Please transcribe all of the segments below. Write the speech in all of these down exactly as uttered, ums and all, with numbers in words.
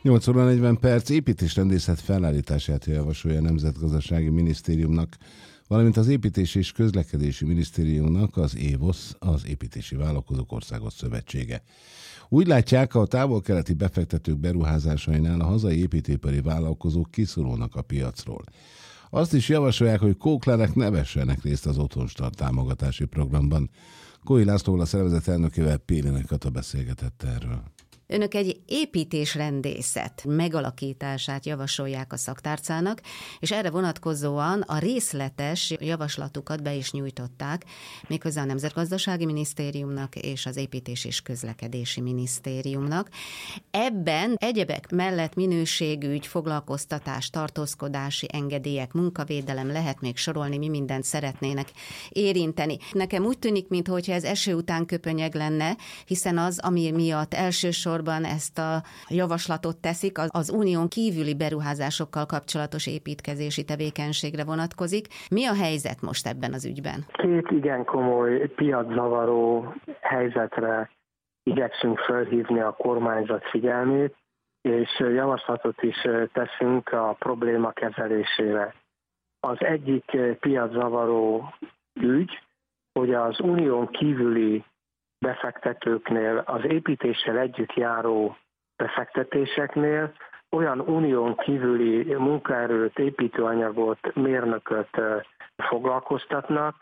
nyolc óra negyven perc építésrendészet felállítását javasolja a Nemzetgazdasági Minisztériumnak, valamint az Építési és Közlekedési Minisztériumnak az évosz, az Építési Vállalkozók Országos Szövetsége. Úgy látják, a távol-keleti befektetők beruházásainál a hazai építőipari vállalkozók kiszorulnak a piacról. Azt is javasolják, hogy kóklerek ne vessenek részt az Otthonstart támogatási programban. Kói Lászlóval, a szervezet elnökével Pélének Kata beszélgetett erről. Önök egy építésrendészet megalakítását javasolják a szaktárcának, és erre vonatkozóan a részletes javaslatukat be is nyújtották, méghozzá a Nemzetgazdasági Minisztériumnak és az Építési és Közlekedési Minisztériumnak. Ebben egyebek mellett minőségügy, foglalkoztatás, tartózkodási engedélyek, munkavédelem, lehet még sorolni, mi mindent szeretnének érinteni. Nekem úgy tűnik, mintha ez eső után köpönyeg lenne, hiszen az, ami miatt elsősorban ezt a javaslatot teszik, az, az unión kívüli beruházásokkal kapcsolatos építkezési tevékenységre vonatkozik. Mi a helyzet most ebben az ügyben? Két igen komoly piaczavaró helyzetre igyekszünk felhívni a kormányzat figyelmét, és javaslatot is teszünk a probléma kezelésére. Az egyik piaczavaró ügy, hogy az unión kívüli befektetőknél, az építéssel együtt járó befektetéseknél olyan unión kívüli munkaerőt, építőanyagot, mérnököt foglalkoztatnak,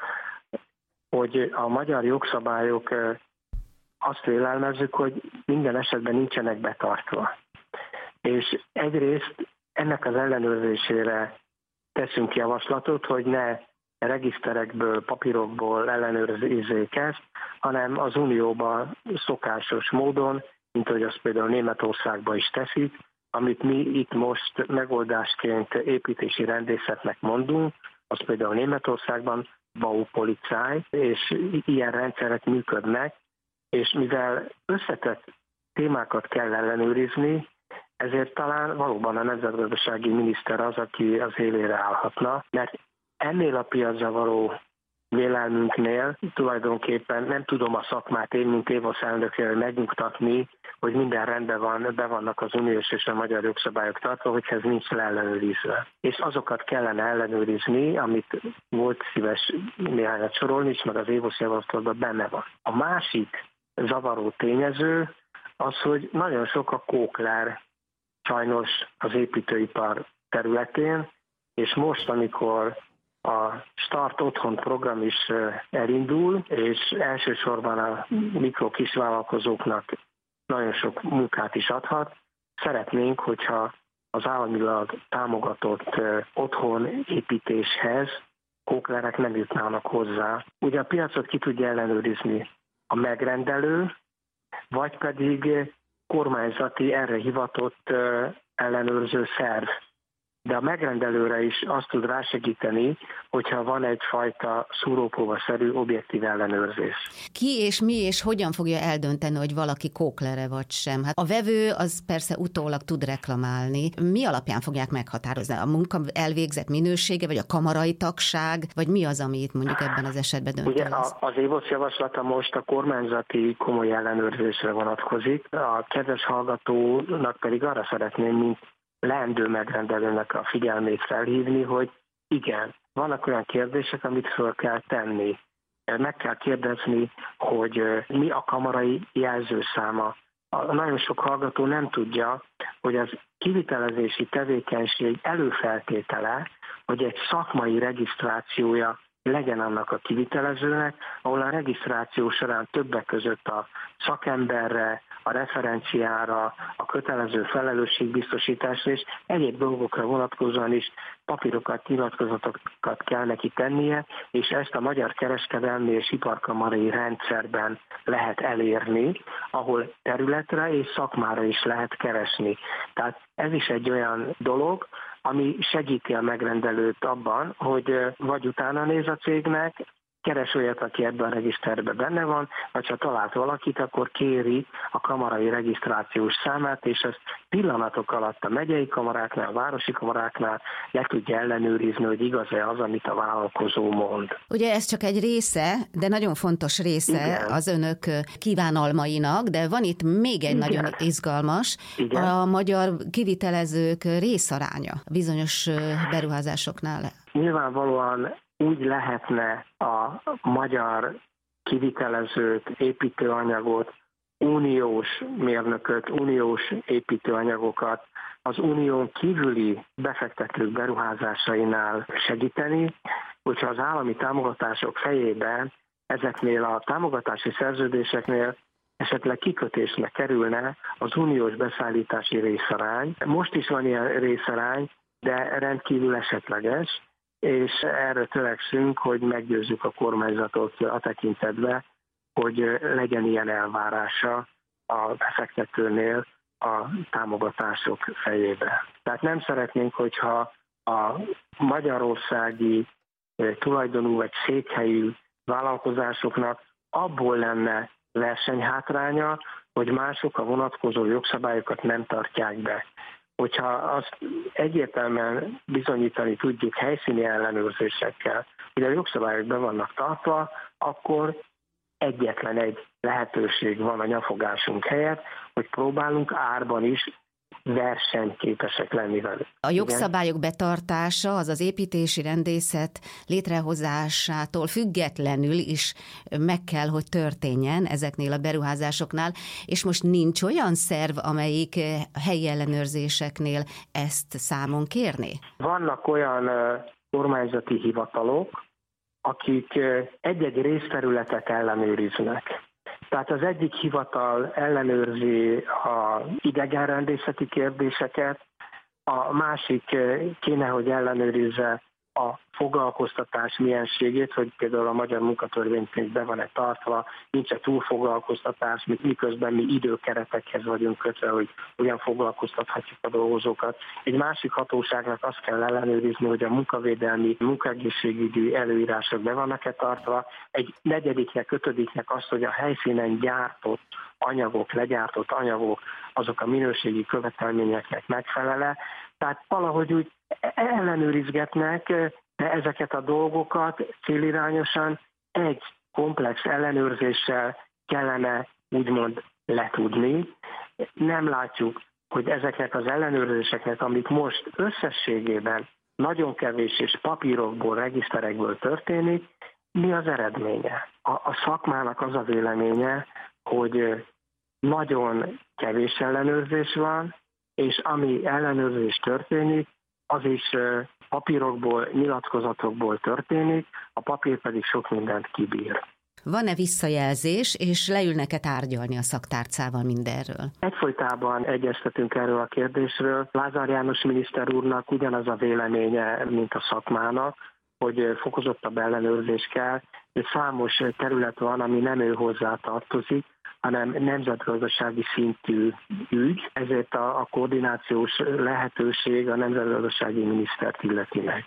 hogy a magyar jogszabályok azt vélelmezzük, hogy minden esetben nincsenek betartva. És egyrészt ennek az ellenőrzésére teszünk javaslatot, hogy ne regiszterekből, papírokból ellenőrizzék ezt, hanem az Unióban szokásos módon, mint ahogy azt például Németországban is teszik, amit mi itt most megoldásként építési rendészetnek mondunk, az például Németországban Baupolizei, és ilyen rendszerek működnek, és mivel összetett témákat kell ellenőrizni, ezért talán valóban a nemzetgazdasági miniszter az, aki az élére állhatna, mert ennél a piaczavaró vélelmünknél tulajdonképpen nem tudom a szakmát én, mint évosz elnökével megnyugtatni, hogy minden rendben van, be vannak az uniós és a magyar jogszabályok tartva, hogyha ez nincs leellenőrizve. És azokat kellene ellenőrizni, amit volt szíves néhányat sorolni is, meg az évosz javaslatban benne van. A másik zavaró tényező az, hogy nagyon sok a kókler sajnos az építőipar területén, és most, amikor a Start Otthon program is elindul, és elsősorban a mikro-kisvállalkozóknak nagyon sok munkát is adhat, szeretnénk, hogyha az államilag támogatott otthonépítéshez kóklerek nem jutnának hozzá. Ugye a piacot ki tudja ellenőrizni a megrendelő, vagy pedig kormányzati erre hivatott ellenőrző szerv. De a megrendelőre is azt tud rásegíteni, hogyha van egyfajta szúrópróbaszerű objektív ellenőrzés. Ki és mi és hogyan fogja eldönteni, hogy valaki kóklere vagy sem? Hát a vevő az persze utólag tud reklamálni. Mi alapján fogják meghatározni? A munka elvégzett minősége, vagy a kamarai tagság, vagy mi az, ami itt mondjuk ebben az esetben döntő? Ugye az évosz javaslata most a kormányzati komoly ellenőrzésre vonatkozik. A kedves hallgatónak pedig arra szeretném, mint leendő megrendelőnek a figyelmét felhívni, hogy igen, vannak olyan kérdések, amit föl kell tenni. Meg kell kérdezni, hogy mi a kamarai jelzőszáma. Nagyon sok hallgató nem tudja, hogy az kivitelezési tevékenység előfeltétele, hogy egy szakmai regisztrációja legyen annak a kivitelezőnek, ahol a regisztráció során többek között a szakemberre, a referenciára, a kötelező felelősségbiztosításra és egyéb dolgokra vonatkozóan is papírokat, nyilatkozatokat kell neki tennie, és ezt a Magyar Kereskedelmi és Iparkamarai rendszerben lehet elérni, ahol területre és szakmára is lehet keresni. Tehát ez is egy olyan dolog, ami segíti a megrendelőt abban, hogy vagy utána néz a cégnek, keres olyat, aki ebben a regiszterben benne van, vagy ha talált valakit, akkor kéri a kamarai regisztrációs számát, és ezt pillanatok alatt a megyei kamaráknál, a városi kamaráknál le tudja ellenőrizni, hogy igaz-e az, amit a vállalkozó mond. Ugye ez csak egy része, de nagyon fontos része Igen. az önök kívánalmainak, de van itt még egy Igen. nagyon izgalmas, Igen. a magyar kivitelezők részaránya bizonyos beruházásoknál. Nyilvánvalóan úgy lehetne a magyar kivitelezőt, építőanyagot, uniós mérnököt, uniós építőanyagokat az unión kívüli befektetők beruházásainál segíteni, hogyha az állami támogatások fejében ezeknél a támogatási szerződéseknél esetleg kikötésre kerülne az uniós beszállítási részarány. Most is van ilyen részarány, de rendkívül esetleges, és erre törekszünk, hogy meggyőzzük a kormányzatot a tekintetbe, hogy legyen ilyen elvárása a befektetőnél a támogatások fejébe. Tehát nem szeretnénk, hogyha a magyarországi tulajdonú vagy székhelyű vállalkozásoknak abból lenne versenyhátránya, hogy mások a vonatkozó jogszabályokat nem tartják be. Hogyha azt egyértelműen bizonyítani tudjuk helyszíni ellenőrzésekkel, hogy a jogszabályok be vannak tartva, akkor egyetlen egy lehetőség van a nyafogásunk helyett, hogy próbálunk árban is versenyképesek lenni velük. A jogszabályok betartása az az építési rendészet létrehozásától függetlenül is meg kell, hogy történjen ezeknél a beruházásoknál, és most nincs olyan szerv, amelyik helyi ellenőrzéseknél ezt számon kérné? Vannak olyan kormányzati hivatalok, akik egy-egy részterületet ellenőriznek. Tehát az egyik hivatal ellenőrzi az idegenrendészeti kérdéseket, a másik kéne, hogy ellenőrizze a foglalkoztatás mienségét, hogy például a magyar munkatörvénykönyv be van-e tartva, nincs-e túlfoglalkoztatás, miközben mi időkeretekhez vagyunk kötve, hogy hogyan foglalkoztathatjuk a dolgozókat. Egy másik hatóságnak azt kell ellenőrizni, hogy a munkavédelmi, munkaegészségügyi előírások be vannak-e tartva. Egy negyediknek, ötödiknek azt, hogy a helyszínen gyártott anyagok, legyártott anyagok, azok a minőségi követelményeknek megfelele. Tehát valahogy úgy ellenőrizgetnek ezeket a dolgokat célirányosan, egy komplex ellenőrzéssel kellene úgymond letudni. Nem látjuk, hogy ezeknek az ellenőrzéseknek, amik most összességében nagyon kevés és papírokból, regiszterekből történik, mi az eredménye? A, a szakmának az a véleménye, hogy nagyon kevés ellenőrzés van, és ami ellenőrzés történik, az is papírokból, nyilatkozatokból történik, a papír pedig sok mindent kibír. Van-e visszajelzés, és leülnek-e tárgyalni a szaktárcával mindenről? Egyfolytában egyeztetünk erről a kérdésről. Lázár János miniszter úrnak ugyanaz a véleménye, mint a szakmának, hogy fokozottabb ellenőrzés kell, de számos terület van, ami nem ő hozzá tartozik, hanem nemzetgazdasági szintű ügy, ezért a, a koordinációs lehetőség a nemzetgazdasági minisztert illeti meg.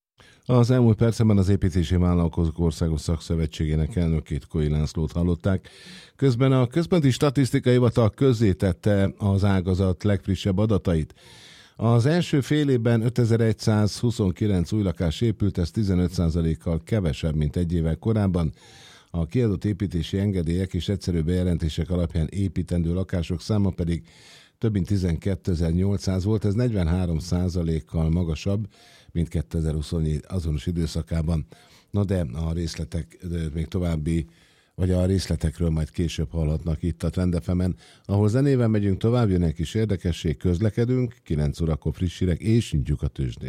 Az elmúlt percben az Építési Vállalkozók Országos Szakszövetségének elnökét, Koi Lászlót hallották. Közben a Központi Statisztikai Hivatal közzétette az ágazat legfrissebb adatait. Az első fél évben ötezer-százhuszonkilenc új lakás épült, ez tizenöt százalékkal kevesebb, mint egy évvel korábban. A kiadott építési engedélyek és egyszerű bejelentések alapján építendő lakások száma pedig több mint tizenkétezer-nyolcszáz volt, ez negyvenhárom százalékkal magasabb, mint kétezer-huszonnégy azonos időszakában. Na de a részletek még további, vagy a részletekről majd később hallhatnak itt a Trend ef emen, ahol zenével megyünk tovább, jön egy kis érdekesség, közlekedünk, kilenc órakor friss hírek, és nyitjuk a tőzsdét.